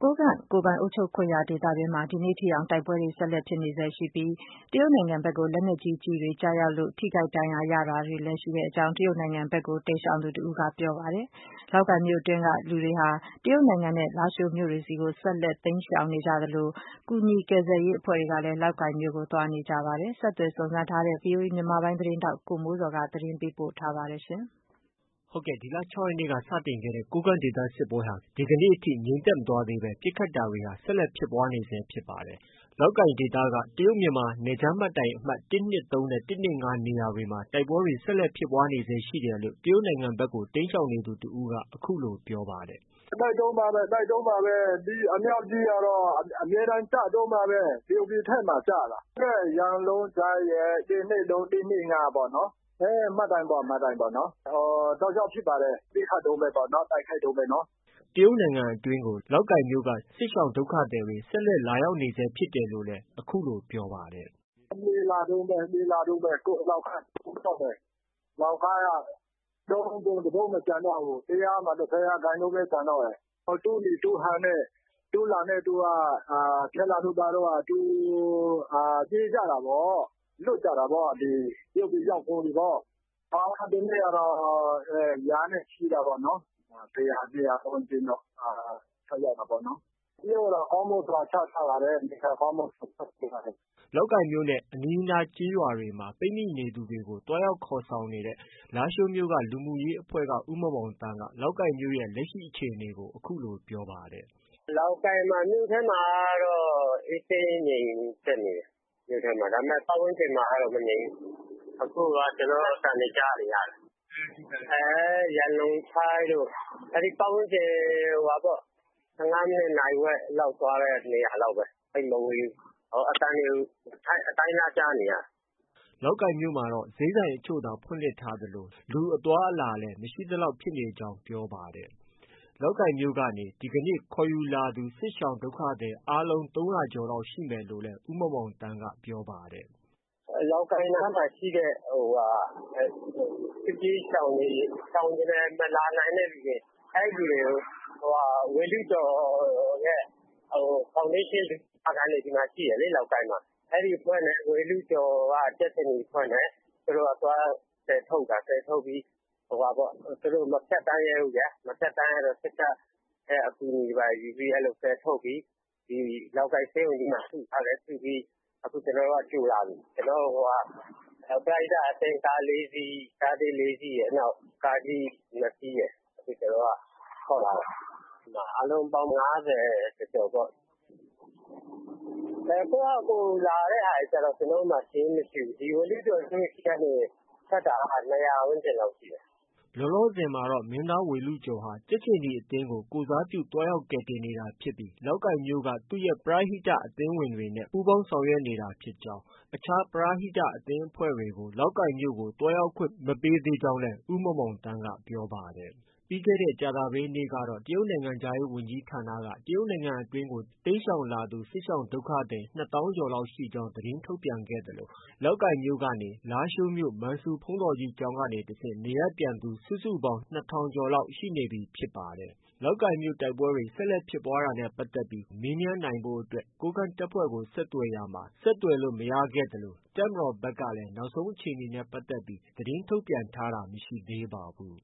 ကိုးကန့်ကိုယ်ပိုင်အုပ်ချုပ်ခွင့်ရဒေသတွင်းမှာ ဒီနေ့ထိအောင်တိုက်ပွဲတွေဆက်လက်ဖြစ်နေဆဲရှိပြီး တရုတ်နိုင်ငံဘက်ကိုလက်နက်ကြီးကျည်တွေကျရောက်လို့ ထိခိုက်ဒဏ်ရာရတာတွေလည်းရှိကြောင်း တရုတ်နိုင်ငံဘက်ကိုတိမ်းရှောင်သူတဦးကပြောပါတယ်။ လောက်ကိုင်မြို့အတွင်းကလူတွေဟာ တရုတ်နိုင်ငံနဲ့လားရှိုးမြို့တွေဆီကို ဆက်လက်တိမ်းရှောင်နေကြသလို ကူညီကယ်ဆယ်ရေးအဖွဲ့တွေကလည်း လောက်ကိုင်မြို့ကိုသွားနေကြပါတယ်။ ဆက်သွယ်စုံစမ်းထားတဲ့ ဗွီအိုအေမြန်မာပိုင်းသတင်းထောက် ကိုမိုးဇော်က သတင်းပေးပို့ထားပါတယ်။ဒီလ ၆ ရက်နေ့က စတင်ခဲ့တဲ့ ကိုးကန့်ဒေသစစ်ပွဲဟာ ဒီကနေ့အထိ ငြိမ်သက်မသွားသေးဘဲ ပစ်ခတ်တာတွေဟာ ဆက်လက်ဖြစ်ပွားနေဆဲဖြစ်ပါတယ်။ လောက်ကိုင်ဒေသက တရုတ်မြန်မာနယ်ခြားမှတ်တိုင်အမှတ် ၁၂၃ နဲ့ ၁၂၅ နေရာတွေမှာ တိုက်ပွဲတွေ ဆက်လက်ဖြစ်ပွားနေဆဲရှိတယ်လို့ တရုတ်နိုင်ငံဘက်ကို တိမ်းရှောင်နေသူတဦးက အခုလို ပြောပါတယ်။ “တိုက်တုန်းပါပဲ။ တိုက်တုန်းပါပဲ။ ဒီအမြောက်ကြီးကတော့ အမြဲတမ်းကျတုန်းပါပဲ။ တရုတ်ပြည်ထဲမှာကျတာ။ ရန်လုံကျိုင်းရယ်၊ ၁၂၃၊ ၁၂၅ ပေါ့နော်။ မှတ်တိုင်ပေါ့နော်။ တောက်လျှောက်ဖြစ်ပါတယ်။ ပစ်ခတ်တုန်းပဲပေါ့နော်။ တိုက်ခိုက်တုန်းပဲနော်။ ” တရုတ်နိုင်ငံအတွင်းကို လောက်ကိုင်မြို့က စစ်ရှောင်ဒုက္ခသည်တွေ ဆက်လက်လာရောက်နေဆဲဖြစ်တယ်လို့လည်း အခုလို ပြောပါတယ်။ “ပြေးလာတုန်းပဲ။ ပြေးလာတုန်းပဲ။ လောက်ကိုင် ရောက်တော့မယ်။ လောက်ကိုင်က တုံးတပုတ်မကျန်တော့ဘူး။ ၁၂၀ ရာခိုင်နှုန်းပဲ ကျန်တော့တယ်။ သူ့မြေသူ့ဟန်နဲ့ သူ့လမ်းနဲ့သူက ဖြစ်လာလို့ ပြေးကြတာပေါ့။ လွတ်ကြတာပေါ့။ တရုတ်ပြည်ရောက်ကုန်ပြီပေါ့။ ဒီနေ့ကတော့ ရာနဲ့ချီတာပေါ့နော်။ ၁၀၀ ဝန်းကျင်တော့ ထပ်ရောက်တာပေါ့နော်။ တရုတ်ကတော့ ခေါင်းမိုးသွားချထားပါတယ်။ နေထိုင်ခေါင်းမိုးစောင့်ရှောက်ပေးပါတယ်။ ” လောက်ကိုင်မြို့နဲ့ အနီးအနားကျေးရွာတွေမှာ ပိတ်မိနေသူတွေကို သွားရောက်ခေါ်ဆောင်နေတဲ့ လားရှိုးမြို့က လူမှုရေးအဖွဲ့က ဦးမောင်မောင်သန်းက လောက်ကိုင်မြို့ရဲ့ လက်ရှိအခြေအနေကို အခုလို ပြောပါတယ်။ “လောက်ကိုင်မြို့ထဲမှာကတော့ အေးဆေးငြိမ်သက်နေတယ်။ မြို့ထဲမှာ။ ဒါပေမဲ့ ပတ်ဝန်းကျင်မှာကတော့ မငြိမ်ဘူး။ အခုက ကျနော်တို့ အသံတွေ ကြားနေရတယ်။ ရန်လုံကျိုင်းတို့ အဲဒီပတ်ဝန်းကျင် ၁၅ မိနစ် နာရီဝက်လောက်သွားတဲ့နေရာလောက်ပဲ။ သိပ်မဝေးဘူး။ အသံတွေ အတိုင်းအတားကြားနေရတယ်။ ” လောက်ကိုင်မြို့မှာတော့ ဈေးဆိုင်အချို့သာဖွင့်လှစ်ထားသလို လူအသွားအလာလည်း မရှိသလောက်ဖြစ်နေကြောင်း ပြောပါတယ်။ လောက်ကိုင်မြို့ကနေ ဒီကနေ့ ခေါ်ယူလာသူ စစ်ရှောင်ဒုက္ခသည်အားလုံး ၃၀၀ ကျော်လောက်ရှိမယ်လို့လည်း ဦးမောင်မောင်သန်းက ပြောပါတယ်။ “လောက်ကိုင်နားမှာရှိတဲ့ စစ်ပြေးရှောင်တွေ ရှောင်ချင်တယ် မလာနိုင်တဲ့လူတွေ အဲဒီလူတွေကို ဝေဠုကျော်ရဲ့ ဖောင်ဒေးရှင်းကနေ ဒီမှာရှိတယ်လေ လောက်ကိုင်မှာ။ အဲဒီအဖွဲ့နဲ့ ဝေဠုကျော်က ကြက်ခြေနီအဖွဲ့နဲ့ သူတို့က သွားကယ်ထုတ်တာ။ ကယ်ထုတ်ပြီး သူတို့ မဖြတ်သန်းရဲဘူးဗျာ။ မဖြတ်သန်းရဲတော့ စစ်တပ်ရဲ့ အကူအညီတွေယူပြီး ကယ်ထုတ်ပြီး လောက်ကိုင်ဆေးရုံကြီးမှာ စုထားတယ်။ စုပြီး အခုကျနော်တို့က ကြိုလာပြီ။ ကျနော်တို့ ပရဟိတအသင်း ကား ၄ စီး၊ ကားသေး ၄ စီးရယ်။ ကားကြီး ၂ စီးရယ်။ အခုကျနော်တို့က ခေါ်လာတာ။ အားလုံးပေါင်း ၅၀ ကျော်ကျော်ပေါ့။ ကိုယ့်ဟာကိုယ်လာတဲ့ဟာတွေကျတော့ ကျနော်တို့မှာ စာရင်းမရှိဘူး။ ဒီဝေဠုကျော်ကနေ ထွက်တာက ၂၀၀ ဝန်းကျင်လောက်ရှိတယ်။ ” လောလောဆယ်မှာတော့ မင်းသားဝေဠုကျော်ဟာ ကြက်ခြေနီအသင်းကို ကိုယ်စားပြုသွားရောက်ကယ်တင်နေတာဖြစ်ပြီး လောက်ကိုင်မြို့က သူ့ရဲ့ ပရဟိတအသင်းဝင်တွေနဲ့ ပူးပေါင်းဆောင်ရွက်နေတာဖြစ်ကြောင်း၊ အခြားပရဟိတအသင်းအဖွဲ့တွေကို လောက်ကိုင်မြို့ကို သွားရောက်ခွင့်မပေးသေးကြောင်းလည်း ဦးမောင်မောင်သန်းက ပြောပါတယ်။ ပြီးခဲ့တဲ့ ကြာသပတေးနေ့ကတော့ တရုတ်နိုင်ငံခြားရေးဝန်ကြီးဌာနက တရုတ်နိုင်ငံအတွင်းကို တိမ်းရှောင်လာသူ စစ်ရှောင်ဒုက္ခသည် ၂ သောင်းကျော်လောက်ရှိကြောင်း သတင်းထုတ်ပြန်ခဲ့သလို လောက်ကိုင်မြို့ကနေ လားရှိုးမြို့ မန်ဆူဘုန်းတော်ကြီးကျောင်းကနေတဆင့် နေရပ်ပြန်သူ စုစုပေါင်း ၂,၀၀၀ ကျော်လောက်ရှိနေပြီဖြစ်ပါတယ်။ လောက်ကိုင်မြို့တိုက်ပွဲတွေ ဆက်လက်ဖြစ်ပွားတာနဲ့ပတ်သက်ပြီး မေးမြန်းနိုင်ဖို့အတွက် ကိုးကန့်တပ်ဖွဲ့ကို ဆက်သွယ်ရာမှာ ဆက်သွယ်လို့ မရခဲ့သလို တပ်မတော်ဘက်ကလည်း နောက်ဆုံးအခြေအနေနဲ့ပတ်သက်ပြီး သတင်းထုတ်ပြန်ထားတာမရှိသေးပါဘူး